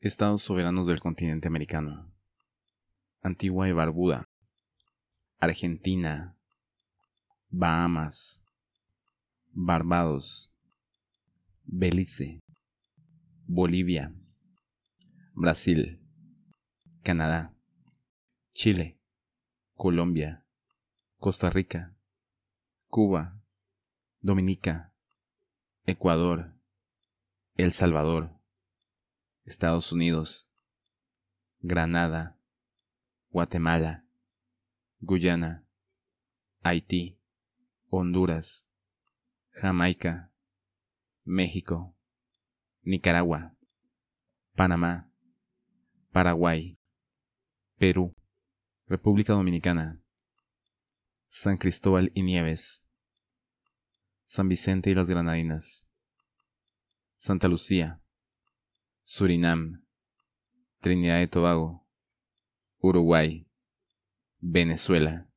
Estados soberanos del continente americano: Antigua y Barbuda, Argentina, Bahamas, Barbados, Belice, Bolivia, Brasil, Canadá, Chile, Colombia, Costa Rica, Cuba, Dominica, Ecuador, El Salvador, Estados Unidos, Granada, Guatemala, Guyana, Haití, Honduras, Jamaica, México, Nicaragua, Panamá, Paraguay, Perú, República Dominicana, San Cristóbal y Nieves, San Vicente y las Granadinas, Santa Lucía, Surinam, Trinidad y Tobago, Uruguay, Venezuela.